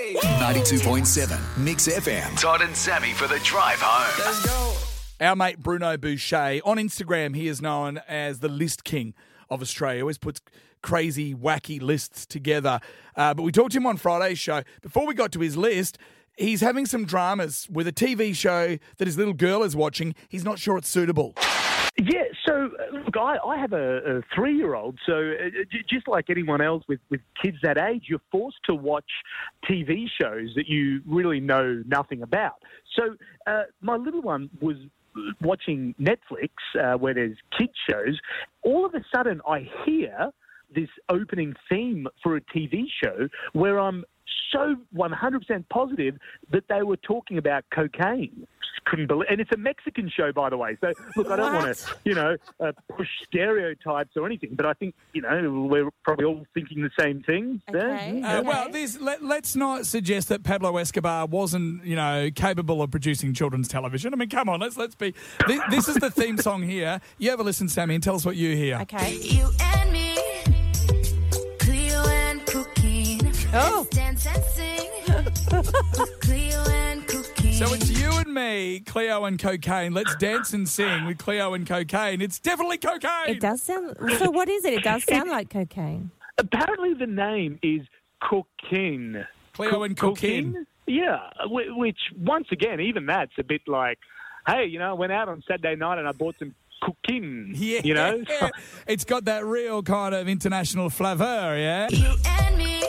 92.7 Mix FM. Todd and Sammy for the drive home. Let's go. Our mate Bruno Boucher, on Instagram, he is known as the List King of Australia. Always puts crazy, wacky lists together. But we talked to him on Friday's show. Before we got to his list, he's having some dramas with a TV show that his little girl is watching. He's not sure it's suitable. Yeah, so look, I have a 3-year-old, so just like anyone else with kids that age, you're forced to watch TV shows that you really know nothing about. So my little one was watching Netflix where there's kids shows. All of a sudden I hear this opening theme for a TV show where I'm so 100% positive that they were talking about cocaine. Couldn't believe, and it's a Mexican show, by the way. So, look, I don't want to, push stereotypes or anything, but I think, we're probably all thinking the same thing. Okay. Well, let's not suggest that Pablo Escobar wasn't, capable of producing children's television. I mean, come on, let's be. This is the theme song here. You have a listen, Sammy, and tell us what you hear. Okay. You and me, Cleo and cocaine. Oh. Dance and sing, Cleo and cocaine. So it's you and me, Cleo and cocaine. Let's dance and sing with Cleo and cocaine. It's definitely cocaine. It does sound... So what is it? It does sound like cocaine. Apparently the name is cocaine. Cleo and cocaine? Yeah, which, once again, even that's a bit like, hey, I went out on Saturday night and I bought some cocaine, Yeah. It's got that real kind of international flavour, yeah? You and me,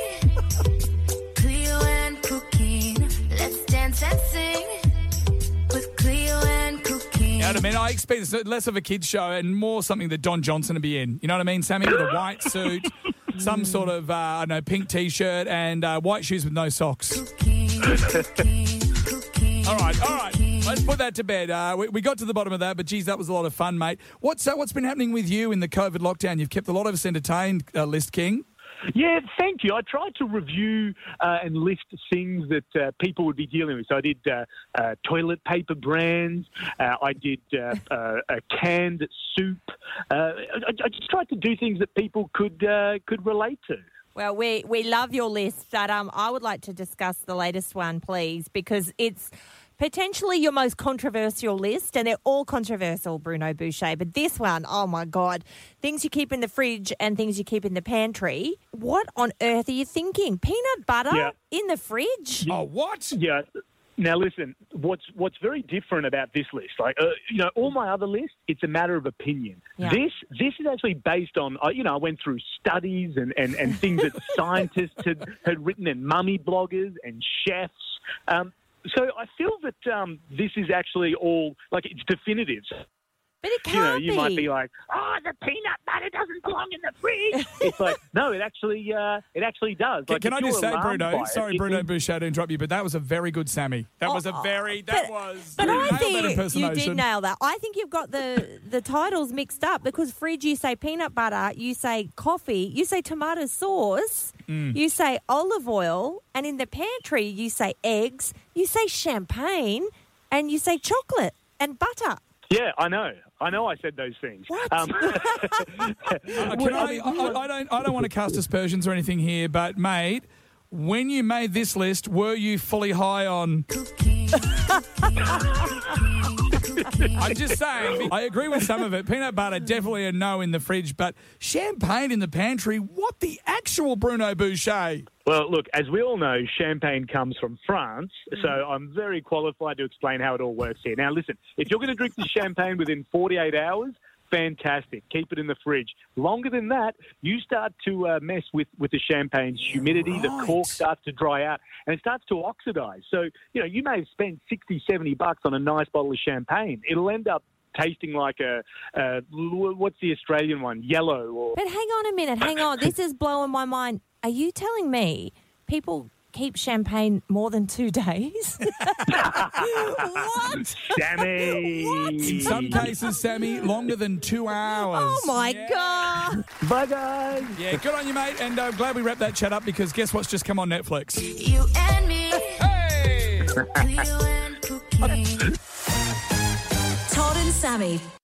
Cleo and cocaine. Let's dance and sing with Cleo and cocaine. You know what I mean? I expect it's less of a kid's show and more something that Don Johnson would be in. You know what I mean, Sammy? With a white suit, some sort of, pink T-shirt and white shoes with no socks. Cocaine, cocaine, cocaine. All right. Let's put that to bed. We got to the bottom of that, but geez, that was a lot of fun, mate. What's been happening with you in the COVID lockdown? You've kept a lot of us entertained, List King. Yeah, thank you. I tried to review and list things that people would be dealing with. So I did toilet paper brands. I did canned soup. I just tried to do things that people could relate to. Well, we love your list, but I would like to discuss the latest one, please, because it's potentially your most controversial list, and they're all controversial, Bruno Boucher. But this one, oh, my God, things you keep in the fridge and things you keep in the pantry. What on earth are you thinking? Peanut butter in the fridge? Oh, what? Yeah. Now, listen, what's very different about this list, all my other lists, it's a matter of opinion. Yeah. This is actually based on, I went through studies and things that scientists had written and mummy bloggers and chefs. So I feel that this is actually all, it's definitive. But it can't be. You might be like, the peanut butter doesn't belong in the fridge. It's like, no, it actually does. Can I just say, Bruno, sorry, Bruno Boucher, to interrupt you, but that was a very good Sammy. But I think you did nail that. I think you've got the titles mixed up because fridge, you say peanut butter, you say coffee, you say tomato sauce, you say olive oil, and in the pantry, you say eggs, you say champagne, and you say chocolate and butter. Yeah, I know I said those things. What? I don't want to cast aspersions or anything here, but, mate, when you made this list, were you fully high on... I'm just saying, I agree with some of it. Peanut butter, definitely a no in the fridge, but champagne in the pantry, what the actual Bruno Boucher? Well, look, as we all know, champagne comes from France, so I'm very qualified to explain how it all works here. Now, listen, if you're going to drink the champagne within 48 hours, fantastic. Keep it in the fridge. Longer than that, you start to mess with the champagne's humidity. Right. The cork starts to dry out, and it starts to oxidize. So, you may have spent $60, $70 on a nice bottle of champagne. It'll end up tasting like what's the Australian one? Yellow. Or... But hang on a minute. Hang on. This is blowing my mind. Are you telling me people keep champagne more than 2 days? What? Sammy! What? In some cases, Sammy, longer than 2 hours. Oh, my God. Bye, guys. Yeah, good on you, mate, and I'm glad we wrapped that chat up because guess what's just come on Netflix? You and me, Hey! Cleo and cocaine. Todd and Sammy.